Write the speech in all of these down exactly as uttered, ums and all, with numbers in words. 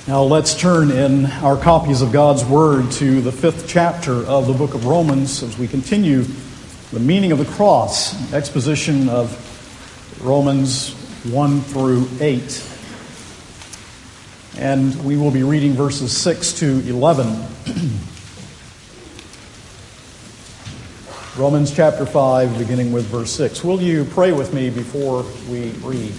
Now let's turn in our copies of God's Word to the fifth chapter of the book of Romans as we continue the meaning of the cross, exposition of Romans one through eight. And we will be reading verses six to eleven. Romans chapter five, beginning with verse six. Will you pray with me before we read?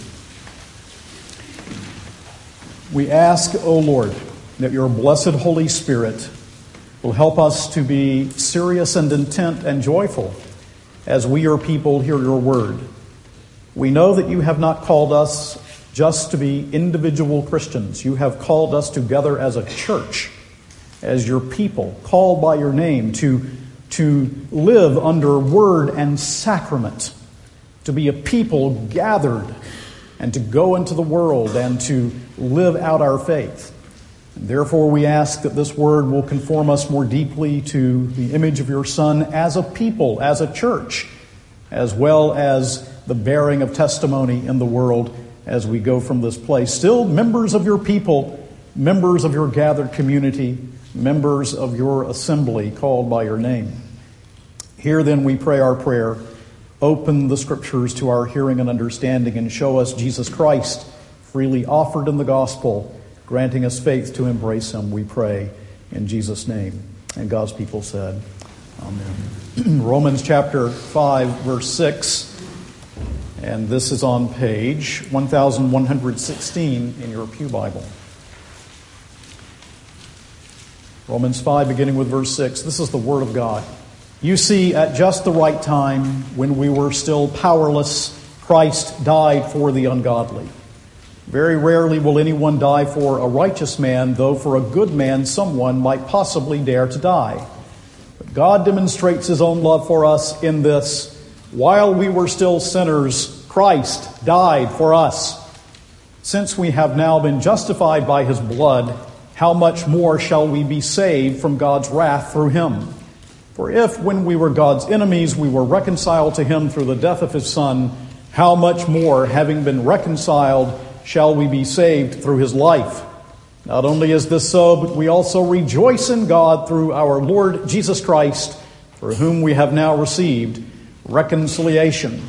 We ask, O Lord, that your blessed Holy Spirit will help us to be serious and intent and joyful as we, your people, hear your word. We know that you have not called us just to be individual Christians. You have called us together as a church, as your people, called by your name, to, to live under word and sacrament, to be a people gathered and to go into the world and to live out our faith. And therefore, we ask that this word will conform us more deeply to the image of your Son as a people, as a church, as well as the bearing of testimony in the world as we go from this place. Still members of your people, members of your gathered community, members of your assembly called by your name. Here then we pray our prayer. Open the Scriptures to our hearing and understanding and show us Jesus Christ freely offered in the gospel, granting us faith to embrace him, we pray in Jesus' name. And God's people said, Amen. Romans chapter five, verse six, and this is on page one thousand one hundred sixteen in your Pew Bible. Romans five, beginning with verse six. This is the Word of God. You see, at just the right time, when we were still powerless, Christ died for the ungodly. Very rarely will anyone die for a righteous man, though for a good man someone might possibly dare to die. But God demonstrates his own love for us in this: while we were still sinners, Christ died for us. Since we have now been justified by his blood, how much more shall we be saved from God's wrath through him? For if, when we were God's enemies, we were reconciled to him through the death of his Son, how much more, having been reconciled, shall we be saved through his life? Not only is this so, but we also rejoice in God through our Lord Jesus Christ, for whom we have now received reconciliation.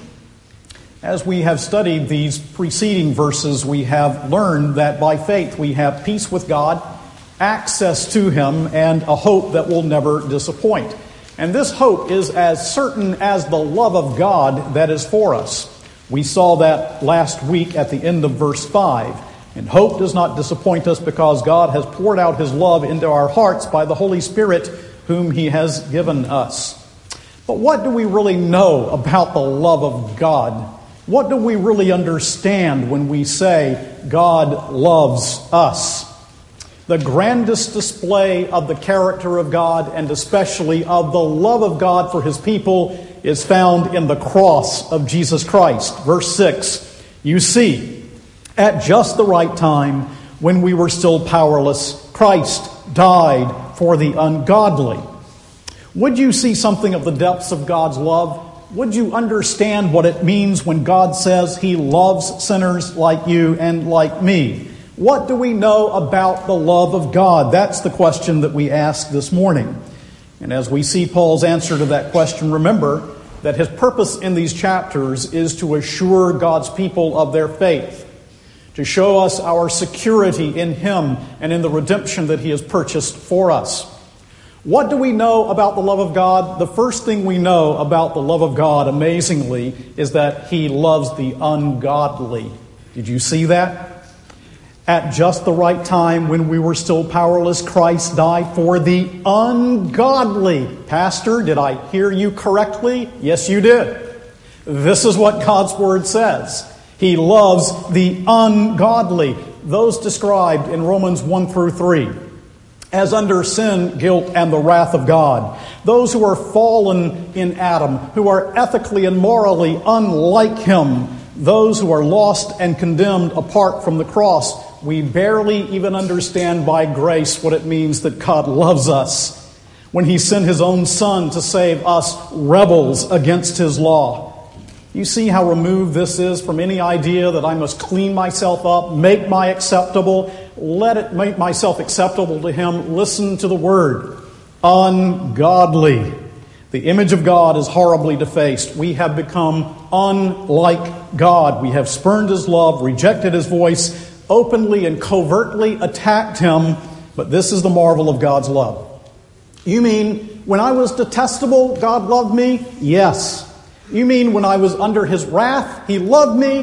As we have studied these preceding verses, we have learned that by faith we have peace with God, access to him, and a hope that will never disappoint. And this hope is as certain as the love of God that is for us. We saw that last week at the end of verse five. And hope does not disappoint us because God has poured out his love into our hearts by the Holy Spirit whom he has given us. But what do we really know about the love of God? What do we really understand when we say God loves us? The grandest display of the character of God, and especially of the love of God for his people, is found in the cross of Jesus Christ. Verse six, you see, at just the right time, when we were still powerless, Christ died for the ungodly. Would you see something of the depths of God's love? Would you understand what it means when God says he loves sinners like you and like me? What do we know about the love of God? That's the question that we ask this morning. And as we see Paul's answer to that question, remember that his purpose in these chapters is to assure God's people of their faith, to show us our security in him and in the redemption that he has purchased for us. What do we know about the love of God? The first thing we know about the love of God, amazingly, is that he loves the ungodly. Did you see that? At just the right time, when we were still powerless, Christ died for the ungodly. Pastor, did I hear you correctly? Yes, you did. This is what God's Word says. He loves the ungodly, those described in Romans one through three, as under sin, guilt, and the wrath of God. Those who are fallen in Adam, who are ethically and morally unlike him, those who are lost and condemned apart from the cross. We barely even understand by grace what it means that God loves us when he sent his own Son to save us rebels against his law. You see how removed this is from any idea that I must clean myself up, make my acceptable, let it make myself acceptable to him. Listen to the word. Ungodly. The image of God is horribly defaced. We have become unlike God. We have spurned his love, rejected his voice, openly and covertly attacked him. But this is the marvel of God's love. You mean when I was detestable, God loved me? Yes. You mean when I was under his wrath, he loved me?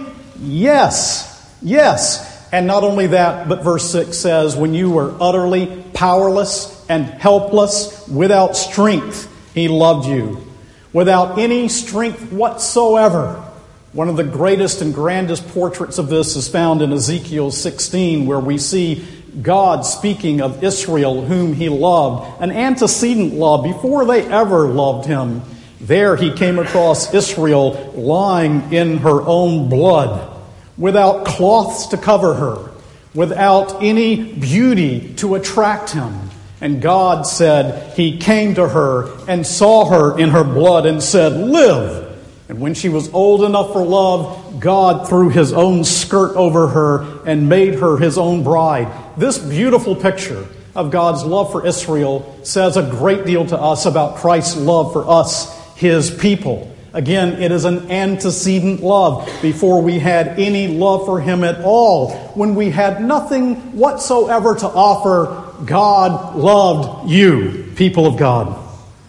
Yes. Yes. And not only that, but verse six says, when you were utterly powerless and helpless, without strength, he loved you. Without any strength whatsoever. One of the greatest and grandest portraits of this is found in Ezekiel sixteen, where we see God speaking of Israel, whom he loved, an antecedent love before they ever loved him. There he came across Israel lying in her own blood, without cloths to cover her, without any beauty to attract him. And God said he came to her and saw her in her blood and said, live. And when she was old enough for love, God threw his own skirt over her and made her his own bride. This beautiful picture of God's love for Israel says a great deal to us about Christ's love for us, his people. Again, it is an antecedent love. Before we had any love for him at all, when we had nothing whatsoever to offer, God loved you, people of God.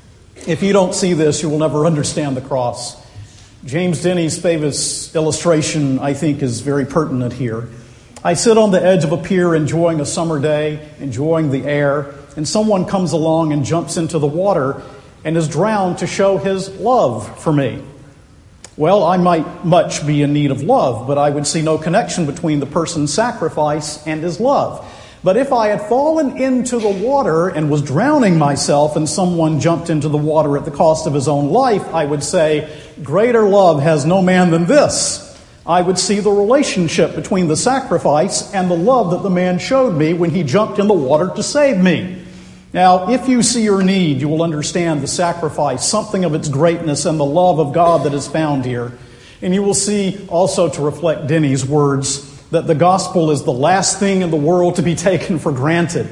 If you don't see this, you will never understand the cross. James Denny's famous illustration, I think, is very pertinent here. I sit on the edge of a pier enjoying a summer day, enjoying the air, and someone comes along and jumps into the water and is drowned to show his love for me. Well, I might much be in need of love, but I would see no connection between the person's sacrifice and his love. But if I had fallen into the water and was drowning myself and someone jumped into the water at the cost of his own life, I would say, greater love has no man than this. I would see the relationship between the sacrifice and the love that the man showed me when he jumped in the water to save me. Now, if you see your need, you will understand the sacrifice, something of its greatness and the love of God that is found here. And you will see also, to reflect Denny's words, that the gospel is the last thing in the world to be taken for granted.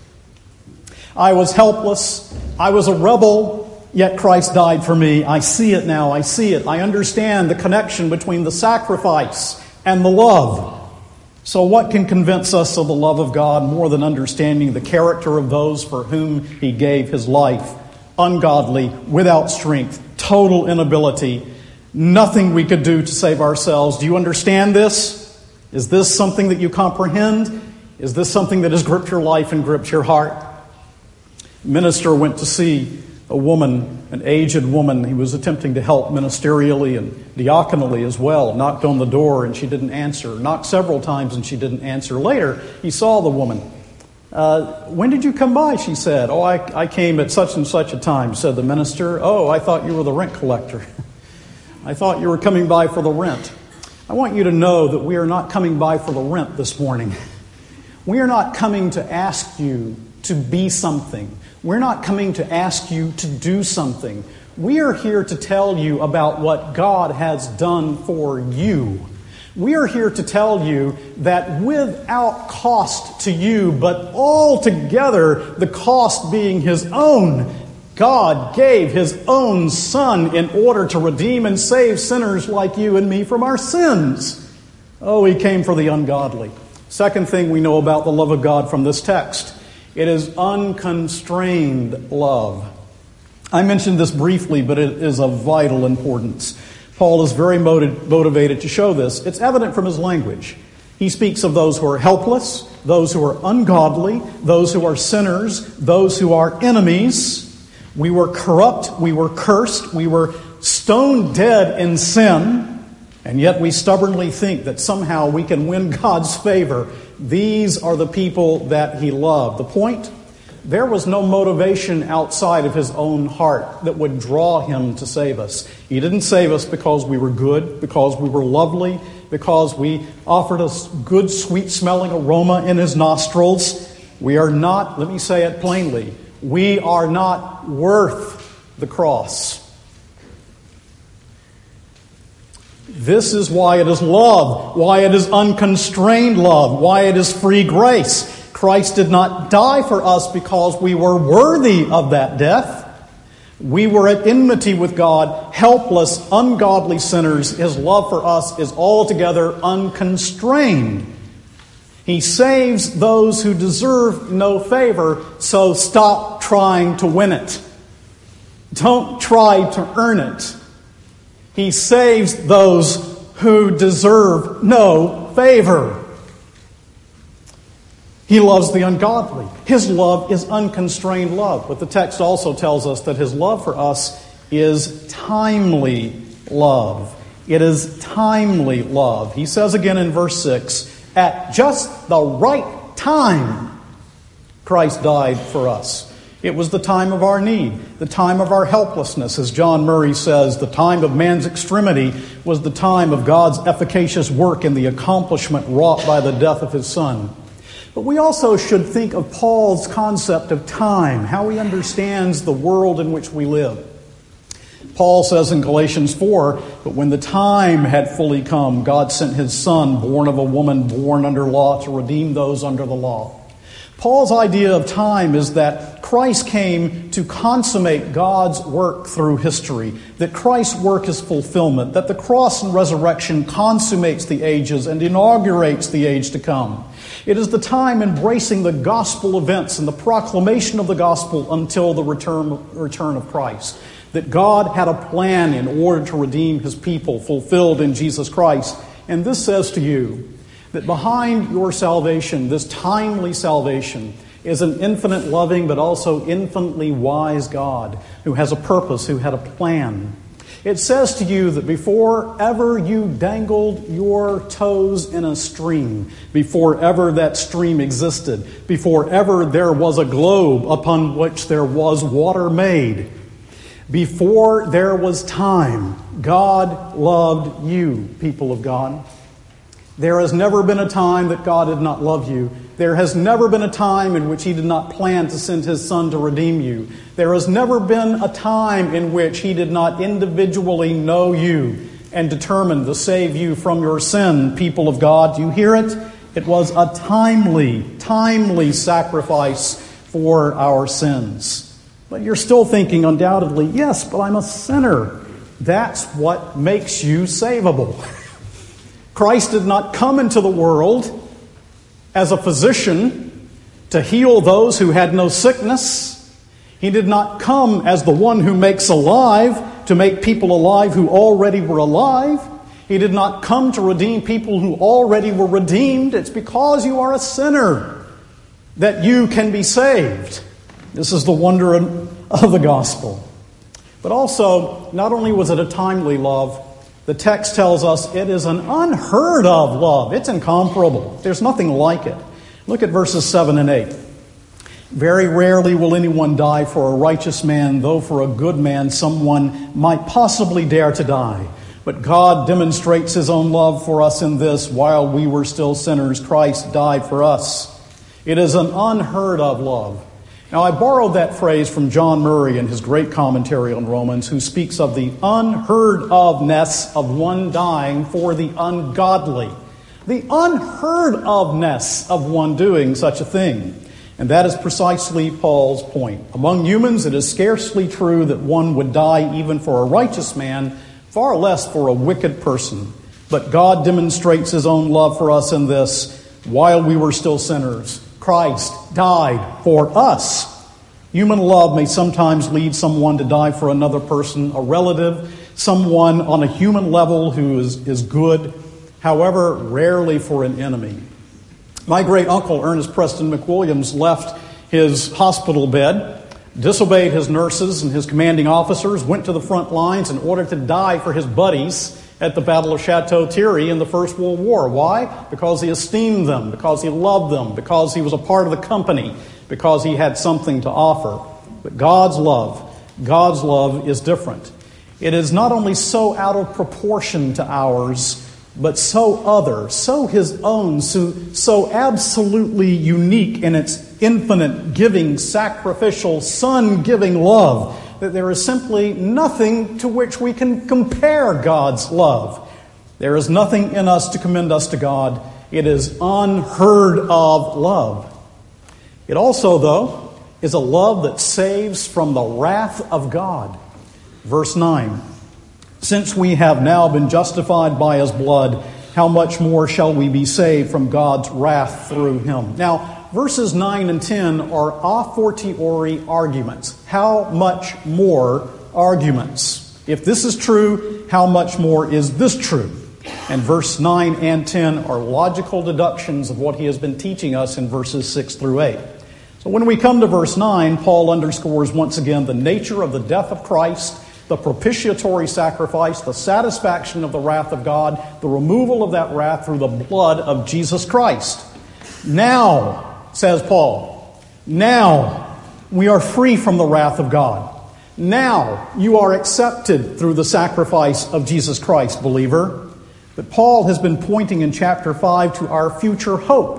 I was helpless. I was a rebel, yet Christ died for me. I see it now. I see it. I understand the connection between the sacrifice and the love. So what can convince us of the love of God more than understanding the character of those for whom he gave his life? Ungodly, without strength, total inability, nothing we could do to save ourselves. Do you understand this? Is this something that you comprehend? Is this something that has gripped your life and gripped your heart? A minister went to see a woman, an aged woman. He was attempting to help ministerially and diaconally as well. Knocked on the door and she didn't answer. Knocked several times and she didn't answer. Later, he saw the woman. Uh, when did you come by? She said. Oh, I, I came at such and such a time, said the minister. Oh, I thought you were the rent collector. I thought you were coming by for the rent. I want you to know that we are not coming by for the rent this morning. We are not coming to ask you to be something. We're not coming to ask you to do something. We are here to tell you about what God has done for you. We are here to tell you that without cost to you, but altogether the cost being his own, God gave his own Son in order to redeem and save sinners like you and me from our sins. Oh, he came for the ungodly. Second thing we know about the love of God from this text, it is unconstrained love. I mentioned this briefly, but it is of vital importance. Paul is very motiv- motivated to show this. It's evident from his language. He speaks of those who are helpless, those who are ungodly, those who are sinners, those who are enemies. We were corrupt, we were cursed, we were stone dead in sin, and yet we stubbornly think that somehow we can win God's favor. These are the people that he loved. The point? There was no motivation outside of his own heart that would draw him to save us. He didn't save us because we were good, because we were lovely, because we offered us good, sweet-smelling aroma in his nostrils. We are not, let me say it plainly, we are not worth the cross. This is why it is love, why it is unconstrained love, why it is free grace. Christ did not die for us because we were worthy of that death. We were at enmity with God, helpless, ungodly sinners. His love for us is altogether unconstrained. He saves those who deserve no favor, so stop trying to win it. Don't try to earn it. He saves those who deserve no favor. He loves the ungodly. His love is unconstrained love. But the text also tells us that His love for us is timely love. It is timely love. He says again in verse six, at just the right time, Christ died for us. It was the time of our need, the time of our helplessness. As John Murray says, the time of man's extremity was the time of God's efficacious work in the accomplishment wrought by the death of His Son. But we also should think of Paul's concept of time, how he understands the world in which we live. Paul says in Galatians four, but when the time had fully come, God sent His Son, born of a woman, born under law, to redeem those under the law. Paul's idea of time is that Christ came to consummate God's work through history, that Christ's work is fulfillment, that the cross and resurrection consummates the ages and inaugurates the age to come. It is the time embracing the gospel events and the proclamation of the gospel until the return, return of Christ. That God had a plan in order to redeem His people, fulfilled in Jesus Christ. And this says to you that behind your salvation, this timely salvation, is an infinite loving but also infinitely wise God who has a purpose, who had a plan. It says to you that before ever you dangled your toes in a stream, before ever that stream existed, before ever there was a globe upon which there was water made, before there was time, God loved you, people of God. There has never been a time that God did not love you. There has never been a time in which He did not plan to send His Son to redeem you. There has never been a time in which He did not individually know you and determine to save you from your sin, people of God. Do you hear it? It was a timely, timely sacrifice for our sins. But you're still thinking undoubtedly, yes, but I'm a sinner. That's what makes you savable. Christ did not come into the world as a physician to heal those who had no sickness. He did not come as the one who makes alive to make people alive who already were alive. He did not come to redeem people who already were redeemed. It's because you are a sinner that you can be saved. This is the wonder of the gospel. But also, not only was it a timely love, the text tells us it is an unheard of love. It's incomparable. There's nothing like it. Look at verses seven and eight. Very rarely will anyone die for a righteous man, though for a good man someone might possibly dare to die. But God demonstrates His own love for us in this: while we were still sinners, Christ died for us. It is an unheard of love. Now, I borrowed that phrase from John Murray in his great commentary on Romans, who speaks of the unheard ofness of one dying for the ungodly. The unheard ofness of one doing such a thing. And that is precisely Paul's point. Among humans, it is scarcely true that one would die even for a righteous man, far less for a wicked person. But God demonstrates His own love for us in this: while we were still sinners, Christ died for us. Human love may sometimes lead someone to die for another person, a relative, someone on a human level who is, is good, however, rarely for an enemy. My great uncle, Ernest Preston McWilliams, left his hospital bed, disobeyed his nurses and his commanding officers, went to the front lines in order to die for his buddies at the Battle of Chateau Thierry in the First World War. Why? Because he esteemed them, because he loved them, because he was a part of the company, because he had something to offer. But God's love, God's love is different. It is not only so out of proportion to ours, but so other, so His own, so, so absolutely unique in its infinite giving, sacrificial, Son-giving love, that there is simply nothing to which we can compare God's love. There is nothing in us to commend us to God. It is unheard of love. It also, though, is a love that saves from the wrath of God. Verse nine, since we have now been justified by his blood, how much more shall we be saved from God's wrath through him? Now, verses nine and ten are a fortiori arguments. How much more arguments? If this is true, how much more is this true? And verse nine and ten are logical deductions of what he has been teaching us in verses six through eight. So when we come to verse nine, Paul underscores once again the nature of the death of Christ, the propitiatory sacrifice, the satisfaction of the wrath of God, the removal of that wrath through the blood of Jesus Christ. Now, says Paul, now we are free from the wrath of God. Now you are accepted through the sacrifice of Jesus Christ, believer. But Paul has been pointing in chapter five to our future hope.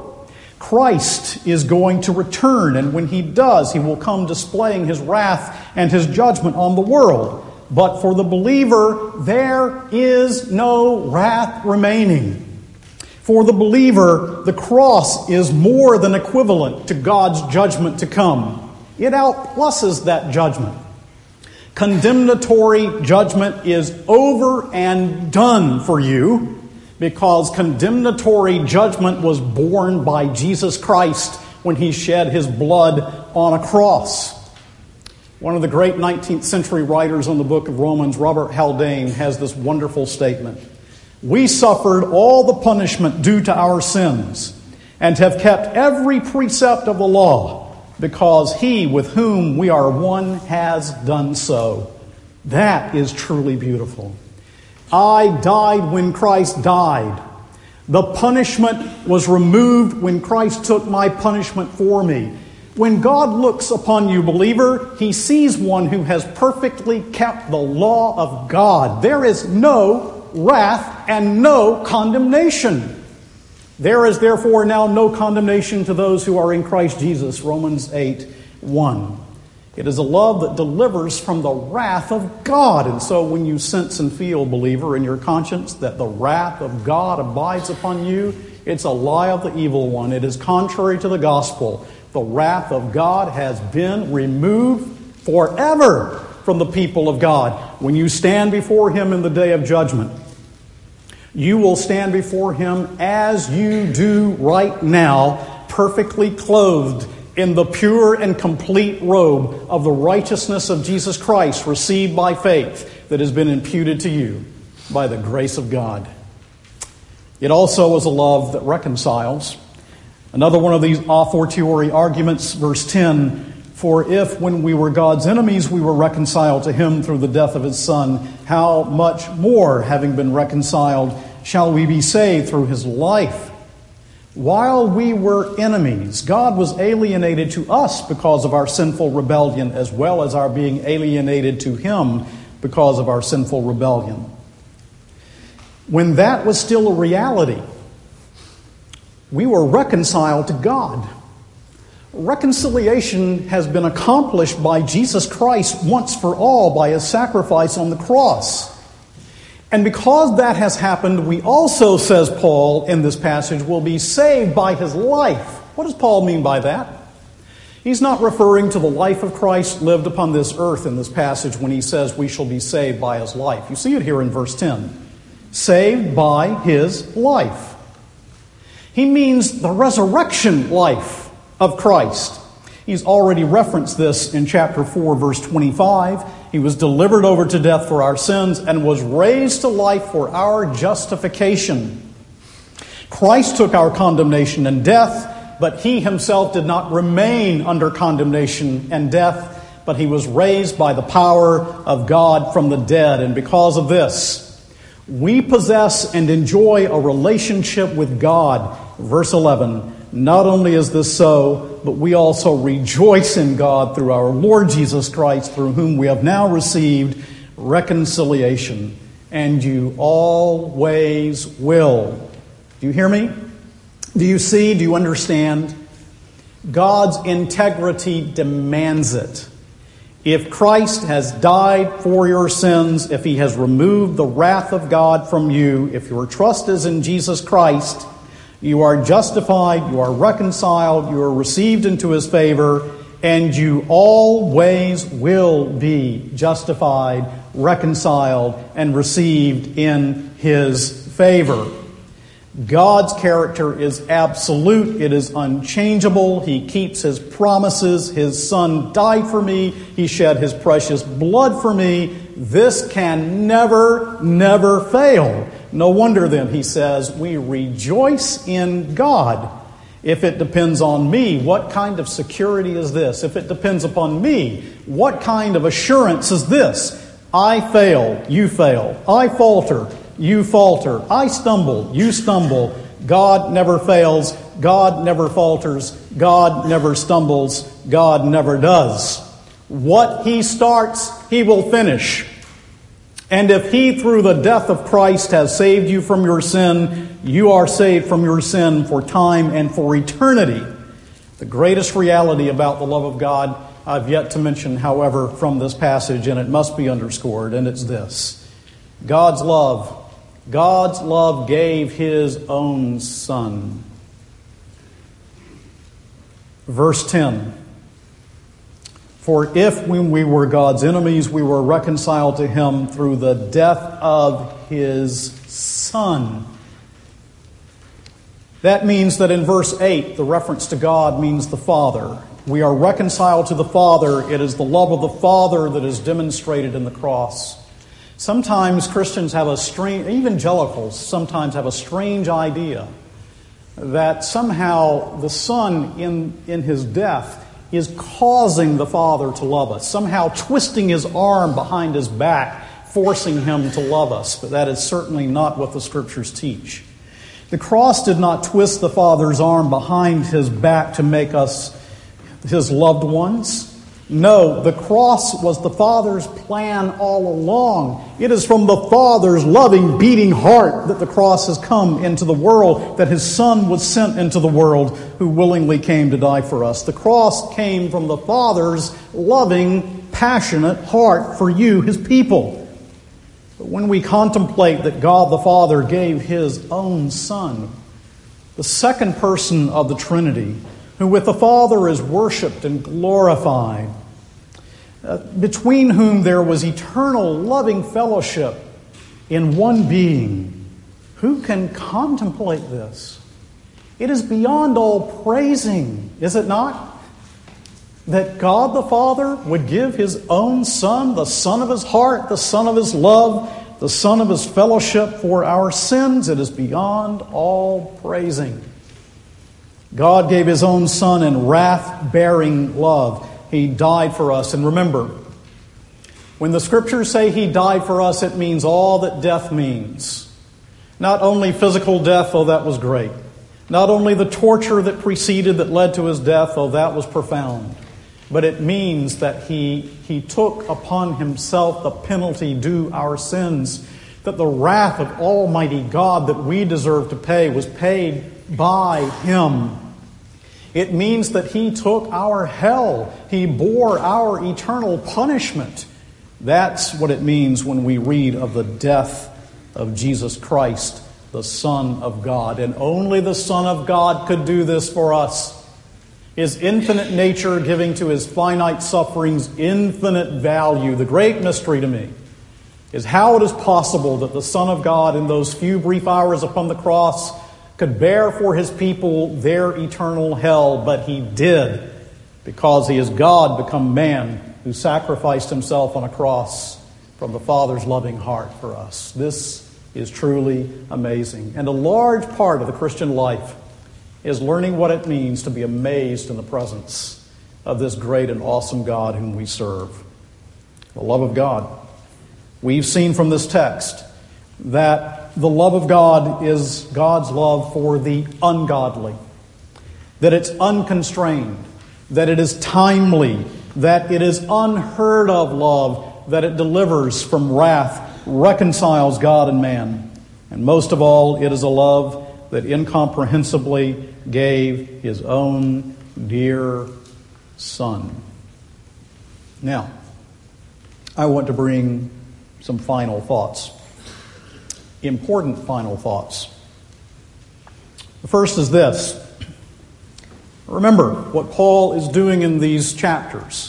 Christ is going to return, and when he does, he will come displaying his wrath and his judgment on the world. But for the believer, there is no wrath remaining. For the believer, the cross is more than equivalent to God's judgment to come. It outplusses that judgment. Condemnatory judgment is over and done for you, because condemnatory judgment was borne by Jesus Christ when he shed his blood on a cross. One of the great nineteenth century writers on the book of Romans, Robert Haldane, has this wonderful statement. We suffered all the punishment due to our sins and have kept every precept of the law because he with whom we are one has done so. That is truly beautiful. I died when Christ died. The punishment was removed when Christ took my punishment for me. When God looks upon you, believer, he sees one who has perfectly kept the law of God. There is no wrath and no condemnation. There is therefore now no condemnation to those who are in Christ Jesus, Romans eight one. It is a love that delivers from the wrath of God. And so when you sense and feel, believer, in your conscience that the wrath of God abides upon you, it's a lie of the evil one. It is contrary to the gospel. The wrath of God has been removed forever from the people of God. When you stand before him in the day of judgment, you will stand before him as you do right now, perfectly clothed in the pure and complete robe of the righteousness of Jesus Christ received by faith that has been imputed to you by the grace of God. It also is a love that reconciles. Another one of these a fortiori arguments, verse ten, for if when we were God's enemies we were reconciled to him through the death of his Son, how much more, having been reconciled, shall we be saved through his life? While we were enemies, God was alienated to us because of our sinful rebellion, as well as our being alienated to him because of our sinful rebellion. When that was still a reality, we were reconciled to God. Reconciliation has been accomplished by Jesus Christ once for all by his sacrifice on the cross. And because that has happened, we also, says Paul in this passage, will be saved by his life. What does Paul mean by that? He's not referring to the life of Christ lived upon this earth in this passage when he says we shall be saved by his life. You see it here in verse ten. Saved by his life. He means the resurrection life of Christ. He's already referenced this in chapter four, verse twenty-five. He was delivered over to death for our sins and was raised to life for our justification. Christ took our condemnation and death, but he himself did not remain under condemnation and death, but he was raised by the power of God from the dead. And because of this, we possess and enjoy a relationship with God. Verse eleven, not only is this so, but we also rejoice in God through our Lord Jesus Christ, through whom we have now received reconciliation. And you always will. Do you hear me? Do you see? Do you understand? God's integrity demands it. If Christ has died for your sins, if he has removed the wrath of God from you, if your trust is in Jesus Christ, you are justified, you are reconciled, you are received into his favor, and you always will be justified, reconciled, and received in his favor. God's character is absolute. It is unchangeable. He keeps his promises. His Son died for me. He shed his precious blood for me. This can never, never fail. No wonder then, he says, we rejoice in God. If it depends on me, what kind of security is this? If it depends upon me, what kind of assurance is this? I fail, you fail. I falter, you falter. I stumble, you stumble. God never fails. God never falters. God never stumbles. God never does. What he starts, he will finish. And if he, through the death of Christ, has saved you from your sin, you are saved from your sin for time and for eternity. The greatest reality about the love of God I've yet to mention, however, from this passage, and it must be underscored, and it's this. God's love, God's love gave his own Son. Verse ten. For if when we were God's enemies, we were reconciled to him through the death of his Son. That means that in verse eight, the reference to God means the Father. We are reconciled to the Father. It is the love of the Father that is demonstrated in the cross. Sometimes Christians have a strange, evangelicals sometimes have a strange idea that somehow the Son in, in his death is causing the Father to love us, somehow twisting his arm behind his back, forcing him to love us. But that is certainly not what the Scriptures teach. The cross did not twist the Father's arm behind his back to make us his loved ones. No, the cross was the Father's plan all along. It is from the Father's loving, beating heart that the cross has come into the world, that his Son was sent into the world who willingly came to die for us. The cross came from the Father's loving, passionate heart for you, his people. But when we contemplate that God the Father gave his own Son, the second person of the Trinity, who with the Father is worshipped and glorified, uh, between whom there was eternal loving fellowship in one being. Who can contemplate this? It is beyond all praising, is it not? That God the Father would give his own Son, the Son of his heart, the Son of his love, the Son of his fellowship for our sins. It is beyond all praising. God gave his own Son in wrath-bearing love. He died for us. And remember, when the Scriptures say he died for us, it means all that death means. Not only physical death, though that was great. Not only the torture that preceded, that led to his death, though that was profound. But it means that he, he took upon himself the penalty due our sins. That the wrath of Almighty God that we deserve to pay was paid by him. It means that he took our hell. He bore our eternal punishment. That's what it means when we read of the death of Jesus Christ, the Son of God. And only the Son of God could do this for us. His infinite nature giving to his finite sufferings infinite value. The great mystery to me is how it is possible that the Son of God in those few brief hours upon the cross could bear for his people their eternal hell, but he did, because he is God become man who sacrificed himself on a cross from the Father's loving heart for us. This is truly amazing. And a large part of the Christian life is learning what it means to be amazed in the presence of this great and awesome God whom we serve. The love of God. We've seen from this text that the love of God is God's love for the ungodly. That it's unconstrained. That it is timely. That it is unheard of love. That it delivers from wrath, reconciles God and man. And most of all, it is a love that incomprehensibly gave his own dear Son. Now, I want to bring some final thoughts. Important final thoughts. The first is this. Remember, what Paul is doing in these chapters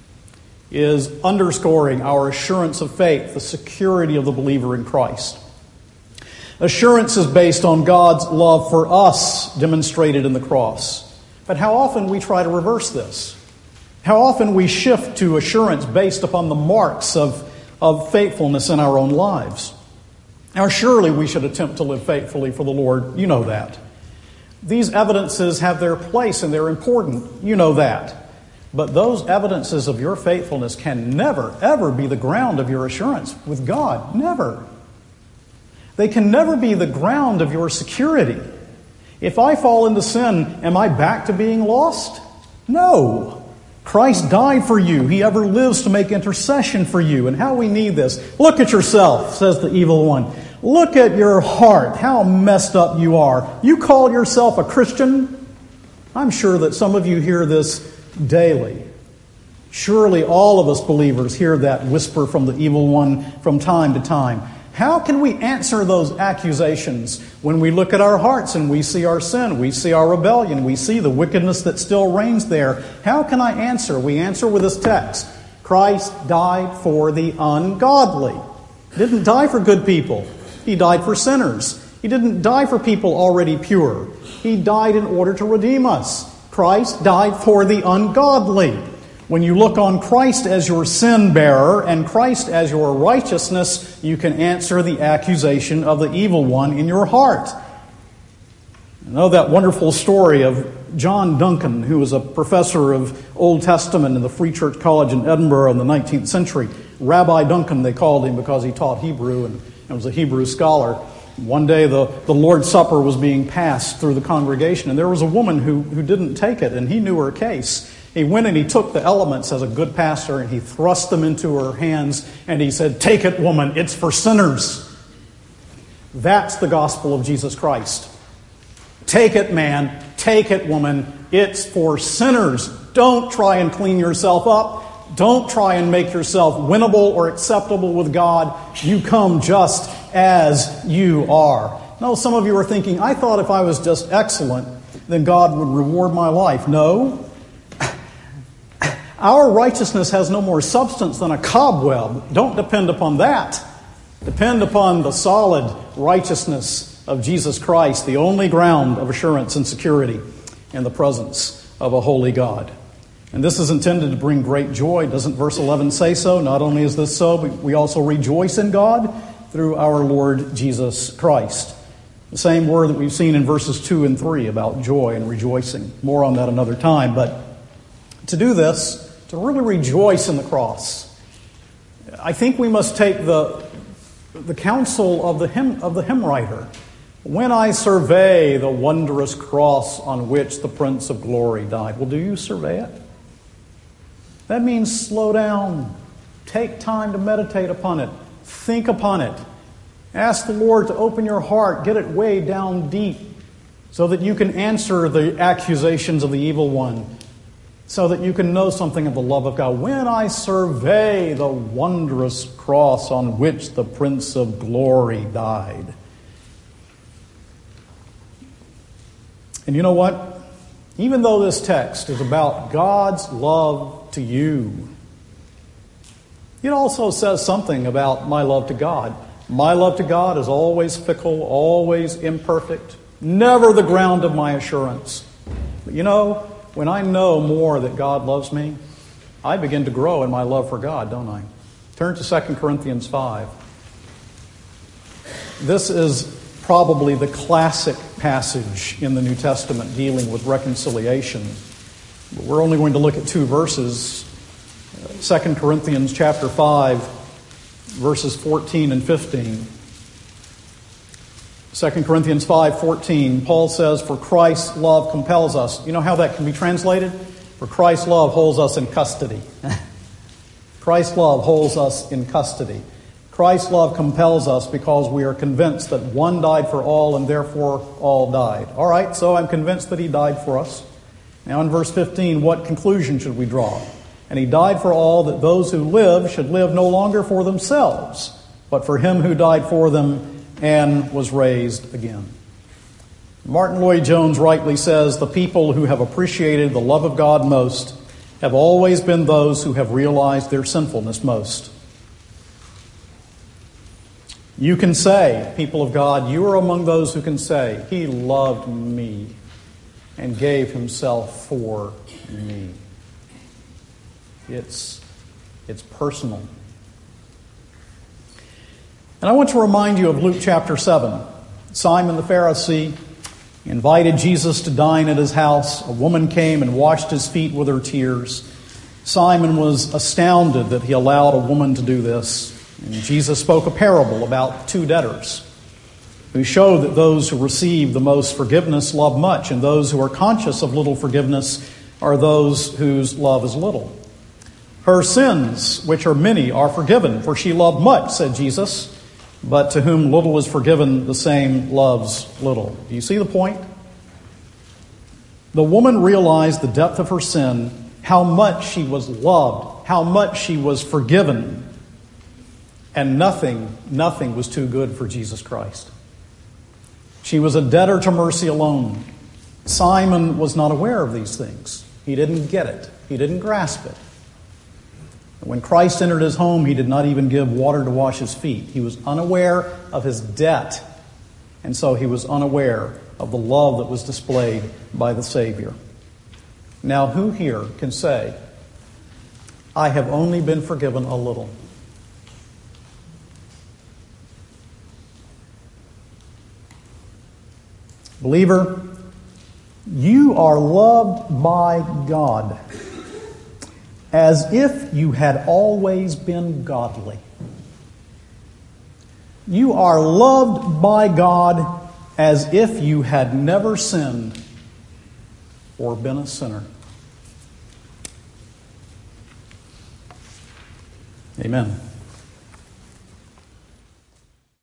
is underscoring our assurance of faith, the security of the believer in Christ. Assurance is based on God's love for us demonstrated in the cross. But how often we try to reverse this? How often we shift to assurance based upon the marks of, of faithfulness in our own lives? Now, surely we should attempt to live faithfully for the Lord. You know that. These evidences have their place and they're important. You know that. But those evidences of your faithfulness can never, ever be the ground of your assurance with God. Never. They can never be the ground of your security. If I fall into sin, am I back to being lost? No. Christ died for you. He ever lives to make intercession for you. And how we need this. Look at yourself, says the evil one. Look at your heart, how messed up you are. You call yourself a Christian? I'm sure that some of you hear this daily. Surely all of us believers hear that whisper from the evil one from time to time. How can we answer those accusations when we look at our hearts and we see our sin, we see our rebellion, we see the wickedness that still reigns there? How can I answer? We answer with this text. Christ died for the ungodly. He didn't die for good people. He died for sinners. He didn't die for people already pure. He died in order to redeem us. Christ died for the ungodly. When you look on Christ as your sin bearer and Christ as your righteousness, you can answer the accusation of the evil one in your heart. I know that wonderful story of John Duncan, who was a professor of Old Testament in the Free Church College in Edinburgh in the nineteenth century. Rabbi Duncan, they called him because he taught Hebrew and was a Hebrew scholar. One day the, the Lord's Supper was being passed through the congregation, and there was a woman who, who didn't take it, and he knew her case. He went and he took the elements as a good pastor, and he thrust them into her hands, and he said, "Take it, woman, it's for sinners." That's the gospel of Jesus Christ. Take it, man. Take it, woman. It's for sinners. Don't try and clean yourself up. Don't try and make yourself winnable or acceptable with God. You come just as you are. Now, some of you are thinking, I thought if I was just excellent, then God would reward my life. No. Our righteousness has no more substance than a cobweb. Don't depend upon that. Depend upon the solid righteousness of Jesus Christ, the only ground of assurance and security in the presence of a holy God. And this is intended to bring great joy. Doesn't verse eleven say so? Not only is this so, but we also rejoice in God through our Lord Jesus Christ. The same word that we've seen in verses two and three about joy and rejoicing. More on that another time. But to do this, to really rejoice in the cross, I think we must take the, the counsel of the hymn, of the hymn writer. When I survey the wondrous cross on which the Prince of Glory died. Well, do you survey it? That means slow down. Take time to meditate upon it. Think upon it. Ask the Lord to open your heart. Get it way down deep so that you can answer the accusations of the evil one. So that you can know something of the love of God. When I survey the wondrous cross on which the Prince of Glory died. And you know what? Even though this text is about God's love to you, it also says something about my love to God. My love to God is always fickle, always imperfect, never the ground of my assurance. But you know, when I know more that God loves me, I begin to grow in my love for God, don't I? Turn to Second Corinthians five. This is probably the classic passage in the New Testament dealing with reconciliation. But we're only going to look at two verses. Second Corinthians chapter five, verses fourteen and fifteen. Second Corinthians five fourteen, Paul says, "For Christ's love compels us." You know how that can be translated? For Christ's love holds us in custody. Christ's love holds us in custody. Christ's love compels us because we are convinced that one died for all and therefore all died. All right, so I'm convinced that he died for us. Now in verse fifteen, what conclusion should we draw? And he died for all, that those who live should live no longer for themselves, but for him who died for them and was raised again. Martin Lloyd-Jones rightly says, the people who have appreciated the love of God most have always been those who have realized their sinfulness most. You can say, people of God, you are among those who can say, he loved me and gave himself for me. It's, it's personal. And I want to remind you of Luke chapter seven. Simon the Pharisee invited Jesus to dine at his house. A woman came and washed his feet with her tears. Simon was astounded that he allowed a woman to do this. And Jesus spoke a parable about two debtors who showed that those who receive the most forgiveness love much, and those who are conscious of little forgiveness are those whose love is little. Her sins, which are many, are forgiven, for she loved much, said Jesus. But to whom little is forgiven, the same loves little. Do you see the point? The woman realized the depth of her sin, how much she was loved, how much she was forgiven. And nothing, nothing was too good for Jesus Christ. She was a debtor to mercy alone. Simon was not aware of these things. He didn't get it. He didn't grasp it. When Christ entered his home, he did not even give water to wash his feet. He was unaware of his debt, and so he was unaware of the love that was displayed by the Savior. Now, who here can say, I have only been forgiven a little? Believer, you are loved by God as if you had always been godly. You are loved by God as if you had never sinned or been a sinner. Amen.